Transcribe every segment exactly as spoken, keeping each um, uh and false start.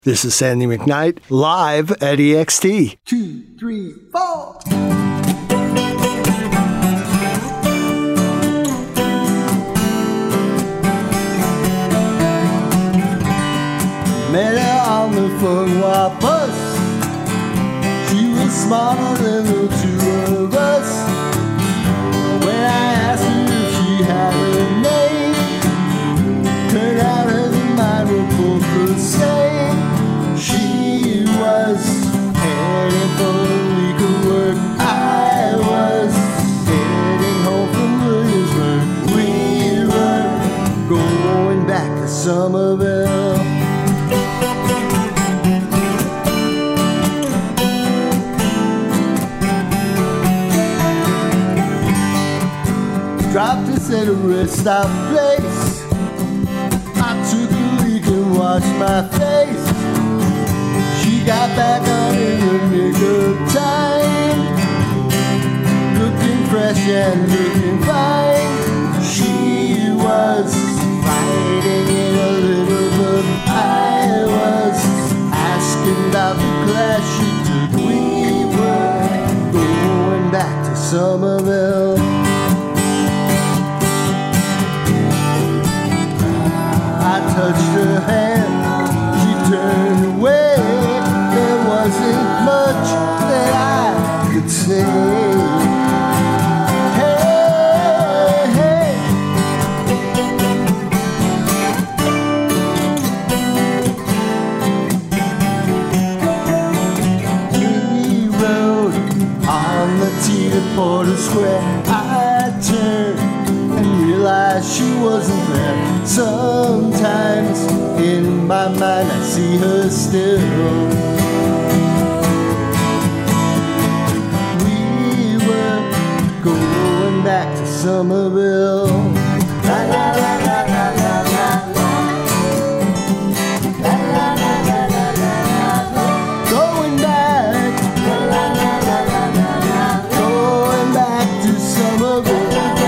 This is Sandy McKnight, live at E X T. Two, three, four. Met her on the Fenway bus. She was smarter than the two of us. When I asked her if she had a name, turned out her and mine were both the same. She was heading for a week of work. I was heading home from Williamsburg. We were going back to Somerville. Dropped us at a rest stop place. I took a leak and washed my face. She got back on in the nick of time, looking fresh and looking fine. She was fighting it a little, but I was asking about the class she took. We were going back to Somerville. I touched her hand, she turned away. There wasn't much that I could say. Hey, hey. We rode on the T Porter Square. I turned and realized she wasn't there. Sometimes in my mind I see her still. We were going back to Somerville. La, la, la, la, la, la, la, la. La, la, la, la, la, la, la. Going back. La, la, la, la, la, la, la. Going back to Somerville.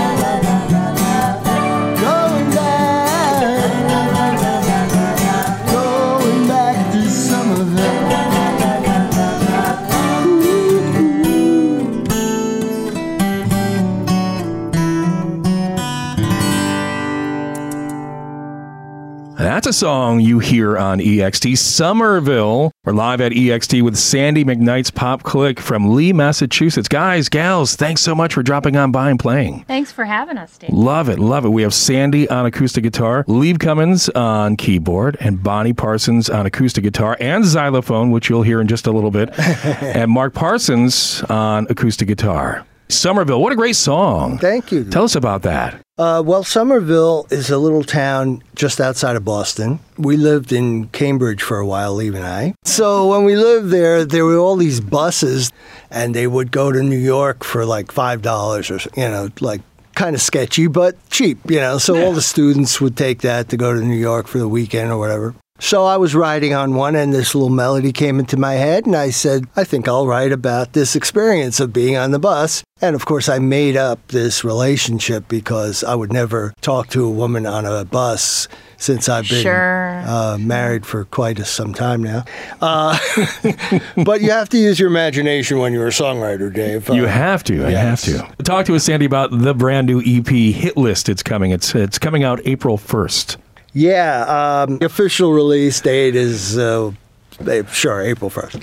That's a song you hear on E X T. Somerville. We're live at E X T with Sandy McKnight's Pop Click from Lee, Massachusetts. Guys, gals, thanks so much for dropping on by and playing. Thanks for having us, Dave. Love it, love it. We have Sandy on acoustic guitar, Lee Cummins on keyboard, and Bonnie Parsons on acoustic guitar and xylophone, which you'll hear in just a little bit, and Mark Parsons on acoustic guitar. Somerville, what a great song. Thank you. Tell us about that. Uh, well, Somerville is a little town just outside of Boston. We lived in Cambridge for a while, Lee and I. So when we lived there, there were all these buses, and they would go to New York for like five dollars or, you know, like kind of sketchy, but cheap, you know. So yeah. All the students would take that to go to New York for the weekend or whatever. So I was writing on one, and this little melody came into my head, and I said, I think I'll write about this experience of being on the bus. And of course, I made up this relationship because I would never talk to a woman on a bus since I've been sure. uh, married for quite a, some time now. Uh, but you have to use your imagination when you're a songwriter, Dave. Uh, you have to. I yes. have to. Talk to us, Sandy, about the brand new E P Hit List. It's coming. It's it's coming out April first. Yeah, um, the official release date is, uh, sure, April first.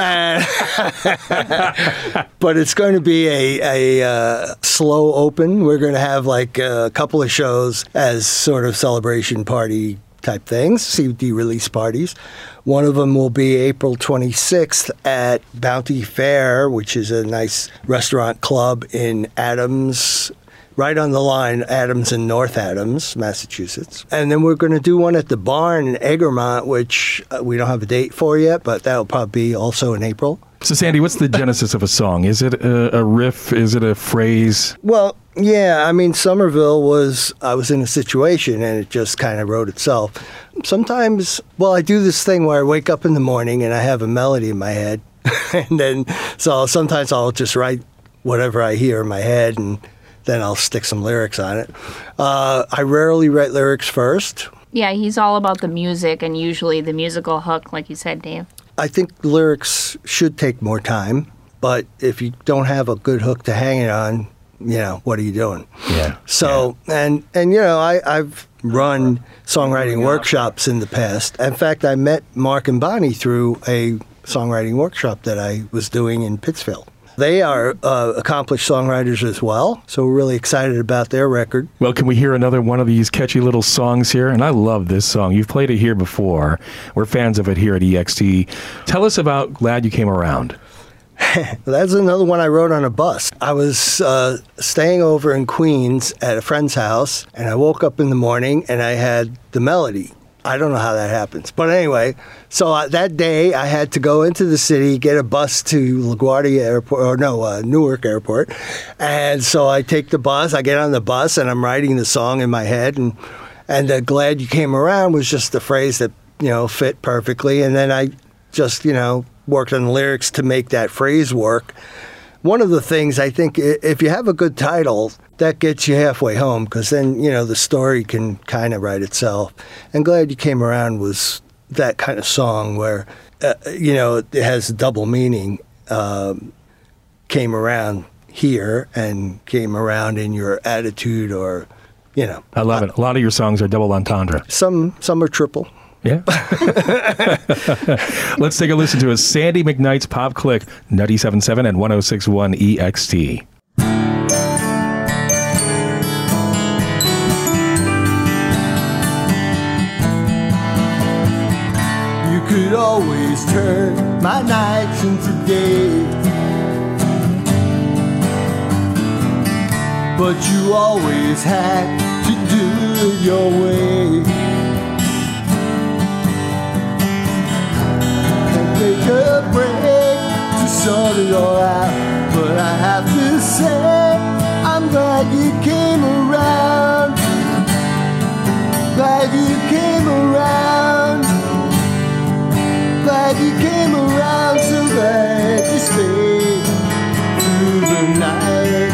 But it's going to be a, a uh, slow open. We're going to have like a couple of shows as sort of celebration party type things, C D release parties. One of them will be April twenty-sixth at Bounty Fair, which is a nice restaurant club in Adams, right on the line, Adams and North Adams, Massachusetts. And then we're going to do one at the Barn in Egremont, which uh, we don't have a date for yet, but that'll probably be also in April. So, Sandy, what's the genesis of a song? Is it a, a riff? Is it a phrase? Well, yeah, I mean, Somerville was, I was in a situation and it just kind of wrote itself. Sometimes, well, I do this thing where I wake up in the morning and I have a melody in my head. And then, so sometimes I'll just write whatever I hear in my head and then I'll stick some lyrics on it. Uh, I rarely write lyrics first. Yeah, he's all about the music and usually the musical hook, like you said, Dave. I think lyrics should take more time, but if you don't have a good hook to hang it on, you know, what are you doing? Yeah. So, yeah. and, and you know, I, I've run songwriting workshops in the past. In fact, I met Mark and Bonnie through a songwriting workshop that I was doing in Pittsfield. They are uh, accomplished songwriters as well, so we're really excited about their record. Well, can we hear another one of these catchy little songs here? And I love this song. You've played it here before. We're fans of it here at E X T. Tell us about Glad You Came Around. That's another one I wrote on a bus. I was uh, staying over in Queens at a friend's house, and I woke up in the morning and I had the melody. I don't know how that happens. But anyway, so uh, that day I had to go into the city, get a bus to LaGuardia Airport, or no, uh, Newark Airport. And so I take the bus, I get on the bus, and I'm writing the song in my head. And, and uh, Glad You Came Around was just the phrase that, you know, fit perfectly. And then I just, you know, worked on the lyrics to make that phrase work. One of the things I think, if you have a good title, that gets you halfway home, because then, you know, the story can kind of write itself. And Glad You Came Around was that kind of song where, uh, you know, it has double meaning. Um, came around here and came around in your attitude, or, you know. I love it. A lot of your songs are double entendre. Some, some are triple. Yeah. Let's take a listen to a Sandy McKnight's Pop Click, ninety-seven point seven and one oh six point one E X T. You could always turn my nights into days, but you always had to do it your way. Take a break to sort it all out, but I have to say I'm glad you came around. Glad you came around. Glad you came around. So glad you stayed through the night.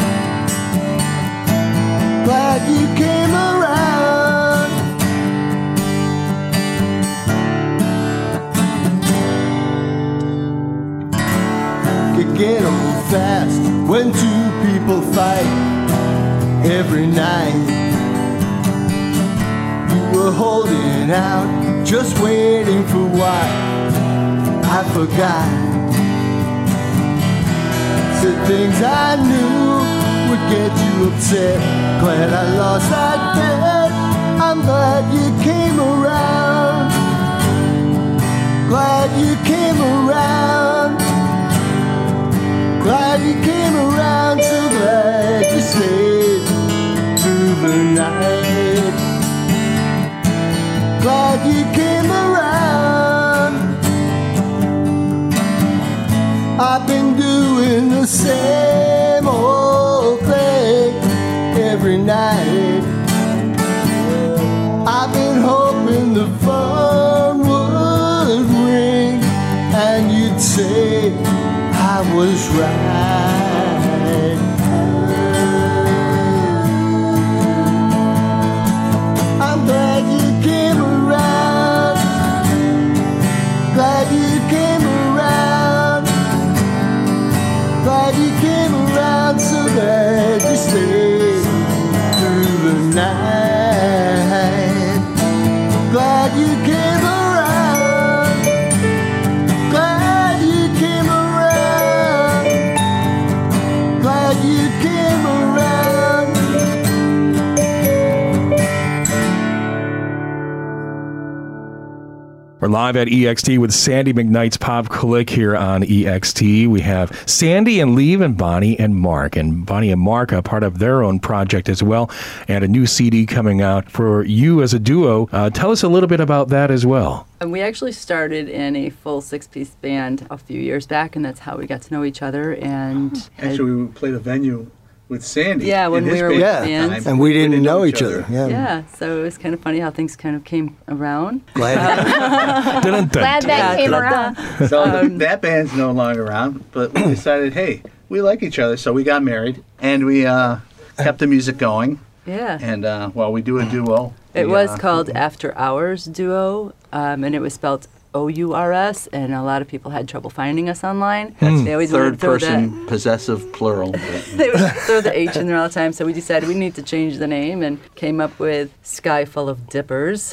Glad you came around. Get old fast when two people fight every night. You were holding out, just waiting for what I forgot. Said things I knew would get you upset. Glad I lost that bet. I'm glad you came around. Glad you came around. Glad you came around, so glad you stayed through the night. Glad you came around. I've been doing the same old thing every night. I've been hoping the phone would ring and you'd say I was right. I'm glad you came around. Glad you came around. Glad you came around. So glad you stayed through the night. Glad you came around. We're live at E X T with Sandy McKnight's Pop Click here on E X T. We have Sandy and Lee and Bonnie and Mark. And Bonnie and Mark are part of their own project as well, and a new C D coming out for you as a duo. Uh, tell us a little bit about that as well. And we actually started in a full six-piece band a few years back, and that's how we got to know each other. And actually, we played a venue with Sandy. Yeah, when we were with yeah. bands. And we didn't, we didn't know, know each other. other. Yeah. yeah, so it was kind of funny how things kind of came around. Glad, Glad that came around. So um, that band's no longer around, but we decided, hey, we like each other, so we got married, and we uh, kept the music going. Yeah. And, uh, well, we do a duo It The, was uh, called After Hours Duo, um, and it was spelled O U R S, and a lot of people had trouble finding us online. They always wanted to Third throw person that. possessive plural. They would throw the H in there all the time, so we decided we need to change the name and came up with Sky Full of Dippers.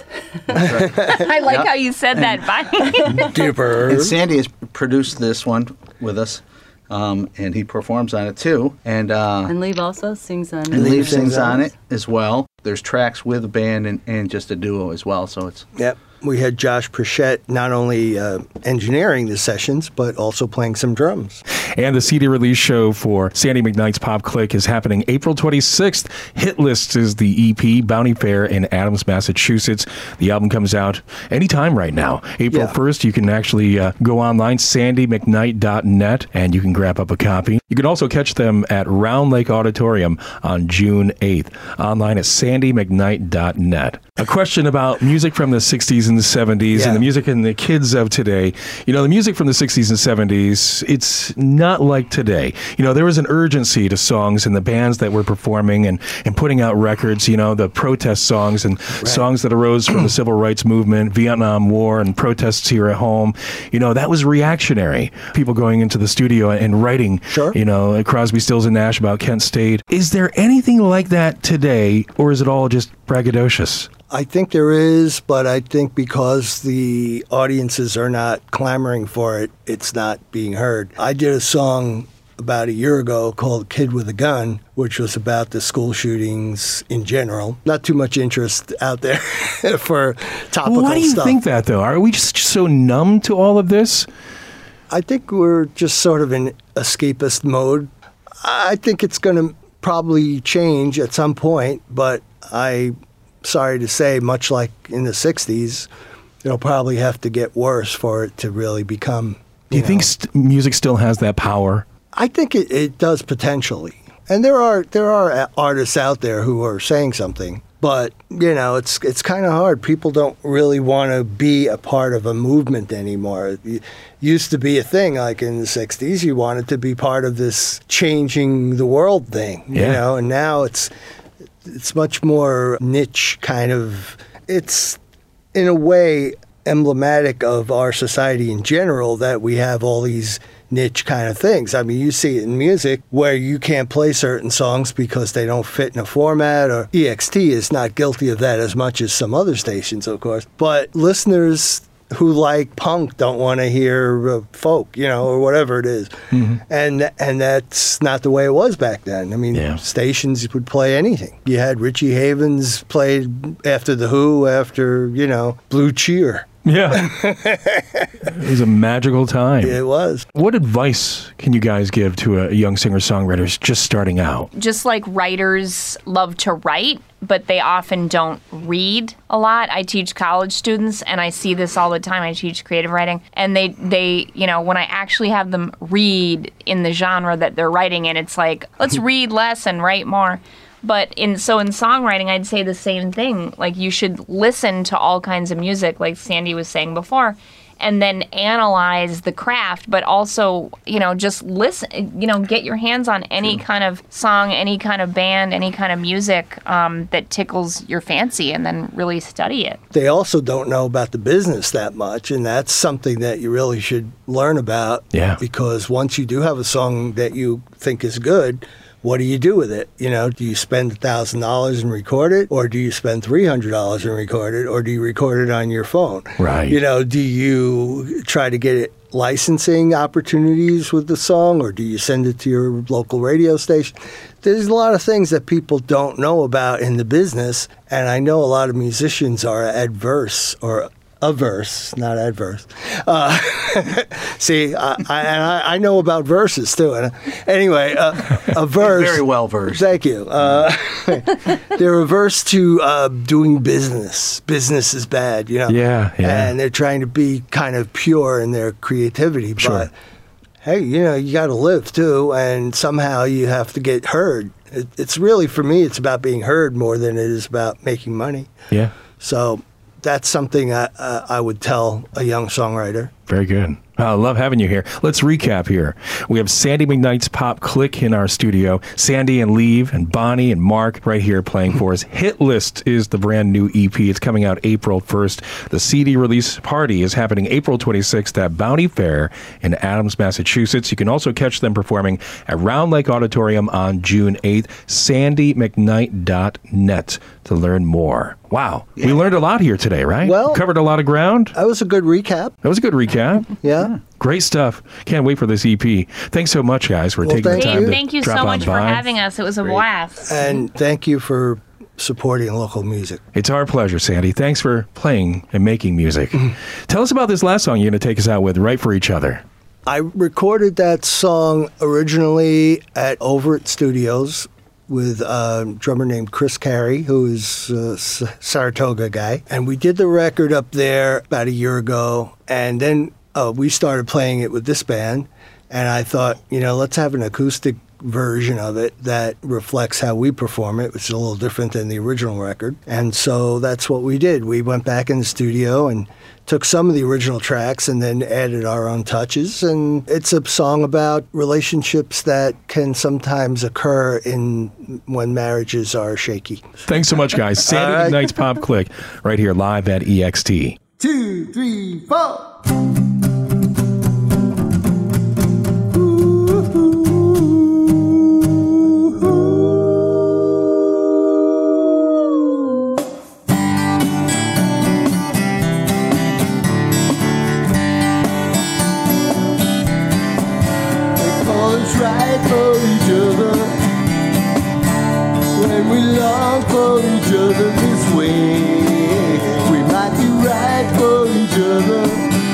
I like Yeah. how you said that, Bonnie. Dipper. And Sandy has produced this one with us, um, and he performs on it too. And uh, And Leave also sings on and it. Leave sings sings on on it. it as well. There's tracks with a band and, and just a duo as well. So it's Yep. We had Josh Prichette not only uh, engineering the sessions, but also playing some drums. And the C D release show for Sandy McKnight's Pop Click is happening April twenty-sixth. Hit List is the E P, Bounty Fair in Adams, Massachusetts. The album comes out anytime right now. April Yeah. first, you can actually uh, go online, sandy mcknight dot net, and you can grab up a copy. You can also catch them at Round Lake Auditorium on June eighth. Online at sandy mcknight dot net. A question about music from the sixties and the seventies Yeah. and the music and the kids of today. You know, the music from the sixties and seventies, it's not like today. You know, there was an urgency to songs and the bands that were performing and, and putting out records, you know, the protest songs and songs that arose from the civil rights movement, Vietnam War, and protests here at home. You know, that was reactionary. People going into the studio and writing, Sure. you know, Crosby, Stills, and Nash about Kent State. Is there anything like that today, or is it all just braggadocious? I think there is, but I think because the audiences are not clamoring for it, it's not being heard. I did a song about a year ago called Kid with a Gun, which was about the school shootings in general. Not too much interest out there for topical Why do you stuff. think that, though? Are we just so numb to all of this? I think we're just sort of in escapist mode. I think it's going to probably change at some point, but I, sorry to say, much like in the sixties, it'll probably have to get worse for it to really become. Do you know- think st- music still has that power? I think it, it does potentially, and there are there are artists out there who are saying something. But, you know, it's it's kind of hard. People don't really want to be a part of a movement anymore. It used to be a thing, like in the sixties, you wanted to be part of this changing the world thing, you Yeah. know, and now it's it's much more niche kind of, it's in a way emblematic of our society in general that we have all these niche kind of things. I mean, you see it in music where you can't play certain songs because they don't fit in a format, or E X T is not guilty of that as much as some other stations, of course. But listeners who like punk don't want to hear uh, folk, you know, or whatever it is. Mm-hmm. And and that's not the way it was back then. I mean, Yeah. stations would play anything. You had Richie Havens played after The Who, after, you know, Blue Cheer. Yeah. It was a magical time. It was. What advice can you guys give to a young singer-songwriter who's just starting out? Just like writers love to write, but they often don't read a lot. I teach college students, and I see this all the time. I teach creative writing, and they, they, you know, when I actually have them read in the genre that they're writing in, it's like, let's read less and write more. But in so in songwriting, I'd say the same thing. Like, you should listen to all kinds of music, like Sandy was saying before, and then analyze the craft, but also, you know, just listen, you know, get your hands on any kind of song, any kind of band, any kind of music um, that tickles your fancy, and then really study it. They also don't know about the business that much, and that's something that you really should learn about. Yeah. Because once you do have a song that you think is good, what do you do with it? You know, do you spend one thousand dollars and record it? Or do you spend three hundred dollars and record it? Or do you record it on your phone? Right. You know, do you try to get it licensing opportunities with the song? Or do you send it to your local radio station? There's a lot of things that people don't know about in the business. And I know a lot of musicians are adverse or averse, not adverse. Uh, see, I, I, and I, I know about verses too. And anyway, uh, a verse. very well versed. Thank you. Uh, they're averse to uh, doing business. Business is bad, you know. Yeah, yeah. And they're trying to be kind of pure in their creativity, Sure. but hey, you know, you got to live too, and somehow you have to get heard. It, it's really, for me, it's about being heard more than it is about making money. Yeah. So that's something I, uh, I would tell a young songwriter. Very good. I love having you here. Let's recap here. We have Sandy McKnight's Pop Click in our studio. Sandy and Leave and Bonnie and Mark right here playing for us. Hit List is the brand new E P. It's coming out April first. The C D release party is happening April twenty-sixth at Bounty Fair in Adams, Massachusetts. You can also catch them performing at Round Lake Auditorium on June eighth. sandy mcknight dot net to learn more. Wow. Yeah. We learned a lot here today, right? Well, covered a lot of ground. That was a good recap. That was a good recap. Yeah. Great stuff. Can't wait for this E P. Thanks so much, guys, for well, taking the time you. to Thank you drop so much on for by. having us. It was a Great. blast. And thank you for supporting local music. It's our pleasure, Sandy. Thanks for playing and making music. Tell us about this last song you're going to take us out with, Right for Each Other. I recorded that song originally at Overt Studios with a drummer named Chris Carey, who is a Saratoga guy. And we did the record up there about a year ago. And then uh, we started playing it with this band. And I thought, you know, let's have an acoustic version of it that reflects how we perform it, which is a little different than the original record. And so that's what we did. We went back in the studio and took some of the original tracks and then added our own touches. And it's a song about relationships that can sometimes occur in when marriages are shaky. Thanks so much, guys. Sandy right. McKnight's Pop Click right here live at E X T. Two, three, four. Right for each other when we long for each other this way. We might be right for each other,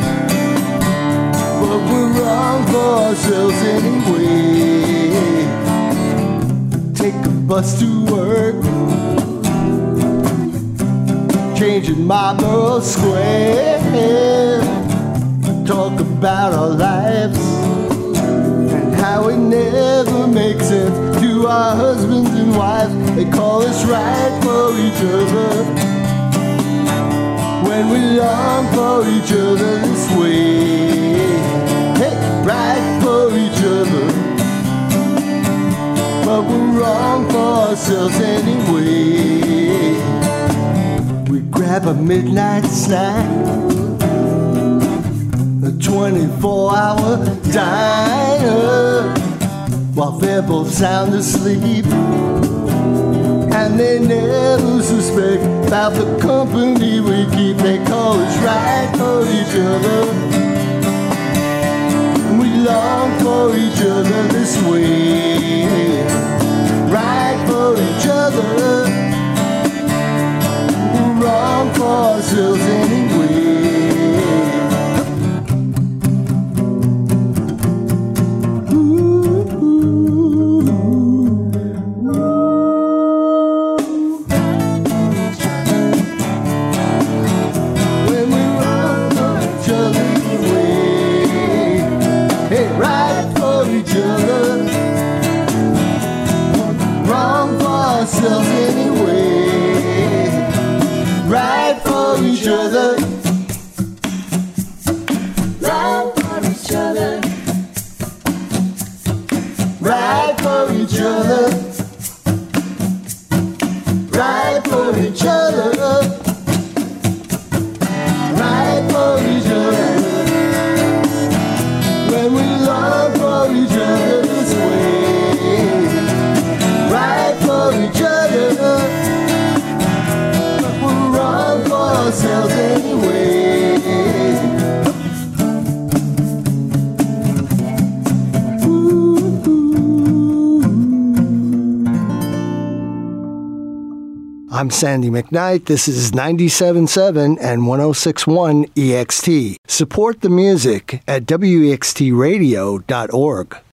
but we're wrong for ourselves anyway. Take a bus to work, changing Marlboro Square. Talk about our lives, how it never makes sense to our husbands and wives. They call us right for each other when we long for each other this way. Hey, right for each other, but we're wrong for ourselves anyway. We grab a midnight snack, a twenty-four hour diner, while they're both sound asleep, and they never suspect about the company we keep. They call us right for each other, we long for each other this way. Right for each other, we're wrong for ourselves anyway. I'm Sandy McKnight. This is ninety-seven point seven and one oh six point one E X T. Support the music at W E X T radio dot org.